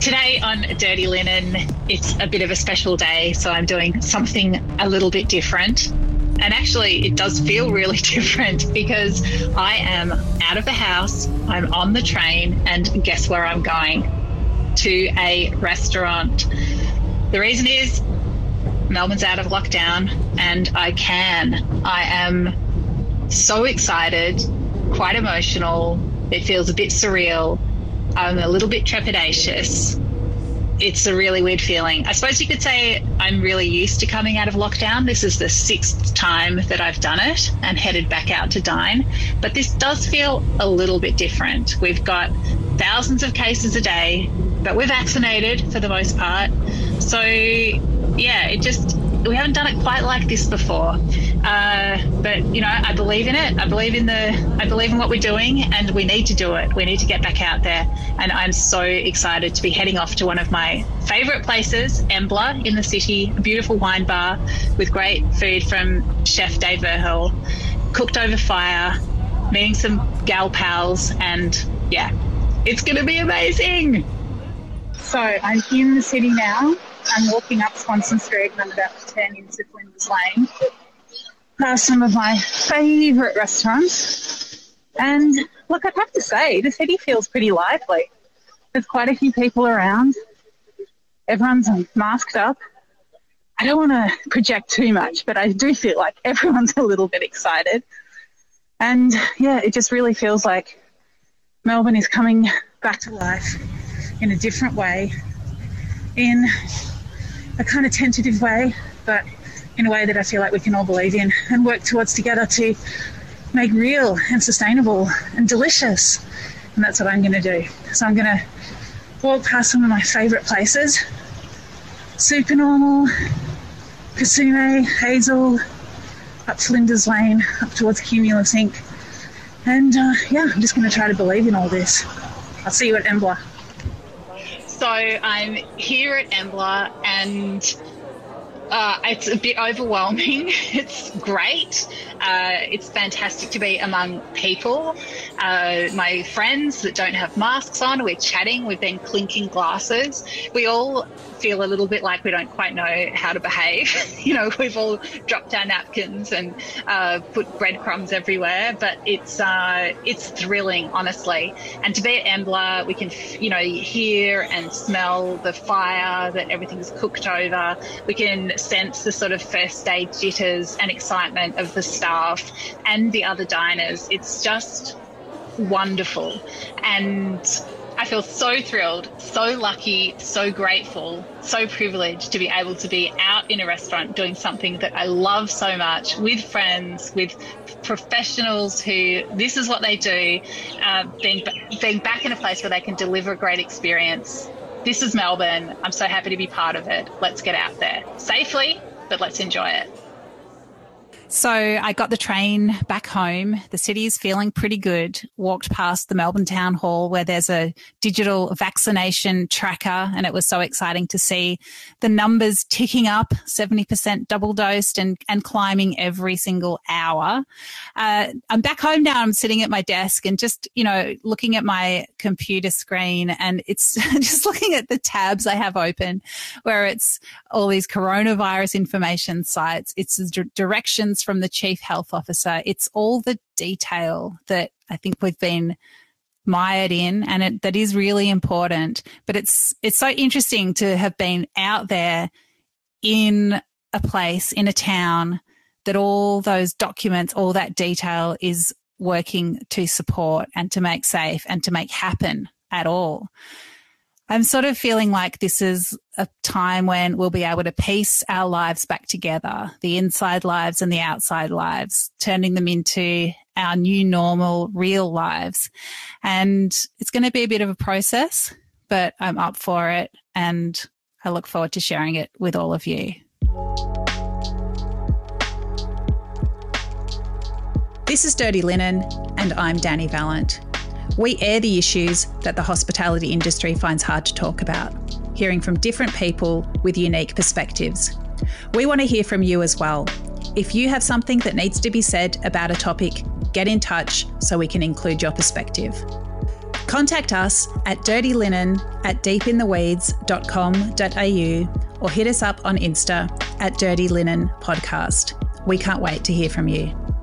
Today on Dirty Linen, it's a bit of a special day, so I'm doing something a little bit different. And actually, it does feel really different because I am out of the house, I'm on the train, and guess where I'm going? To a restaurant. The reason is Melbourne's out of lockdown and I am so excited, quite emotional. It feels a bit surreal. I'm a little bit trepidatious. It's a really weird feeling. I suppose you could say I'm really used to coming out of lockdown. This is the 6th time that I've done it and headed back out to dine. But this does feel a little bit different. We've got thousands of cases a day, but we're vaccinated for the most part. So yeah, we haven't done it quite like this before. But I believe in it. I believe in what we're doing, and we need to do it. We need to get back out there. And I'm so excited to be heading off to one of my favourite places, Embla in the city, a beautiful wine bar with great food from Chef Dave Verheul, cooked over fire, meeting some gal pals, and yeah, it's going to be amazing. So I'm in the city now. I'm walking up Swanston Street and I'm about to turn into Flinders Lane, past some of my favourite restaurants. And look, I'd have to say, the city feels pretty lively. There's quite a few people around. Everyone's masked up. I don't want to project too much, but I do feel like everyone's a little bit excited. And yeah, it just really feels like Melbourne is coming back to life in a different way, in a kind of tentative way, but in a way that I feel like we can all believe in and work towards together to make real and sustainable and delicious. And that's what I'm going to do. So I'm going to walk past some of my favourite places, Supernormal, Kasune, Hazel, up Flinders Lane, up towards Cumulus Inc. And I'm just going to try to believe in all this. I'll see you at Embla. So I'm here at Embla and it's a bit overwhelming. It's great. It's fantastic to be among people. My friends that don't have masks on, we're chatting, we've been clinking glasses. We all feel a little bit like we don't quite know how to behave. We've all dropped our napkins and put breadcrumbs everywhere, but it's thrilling, honestly. And to be at Embla, we can, hear and smell the fire that everything's cooked over. We can sense the sort of first day jitters and excitement of the staff and the other diners. It's just wonderful. And I feel so thrilled, so lucky, so grateful, so privileged to be able to be out in a restaurant doing something that I love so much with friends, with professionals who this is what they do, being back in a place where they can deliver a great experience. This is Melbourne. I'm so happy to be part of it. Let's get out there safely, but let's enjoy it. So I got the train back home. The city is feeling pretty good. Walked past the Melbourne Town Hall where there's a digital vaccination tracker, and it was so exciting to see the numbers ticking up, 70% double dosed and climbing every single hour. I'm back home now. I'm sitting at my desk and just, looking at my computer screen, and it's just looking at the tabs I have open where it's all these coronavirus information sites. It's the directions from the Chief Health Officer. It's all the detail that I think we've been mired in, and that is really important. But it's so interesting to have been out there in a place, in a town, that all those documents, all that detail is working to support and to make safe and to make happen at all. I'm sort of feeling like this is a time when we'll be able to piece our lives back together, the inside lives and the outside lives, turning them into our new normal, real lives. And it's going to be a bit of a process, but I'm up for it, and I look forward to sharing it with all of you. This is Dirty Linen, and I'm Danny Vallant. We air the issues that the hospitality industry finds hard to talk about, hearing from different people with unique perspectives. We want to hear from you as well. If you have something that needs to be said about a topic, get in touch so we can include your perspective. Contact us at dirtylinen@deepintheweeds.com.au or hit us up on Insta at Dirty Linen Podcast. We can't wait to hear from you.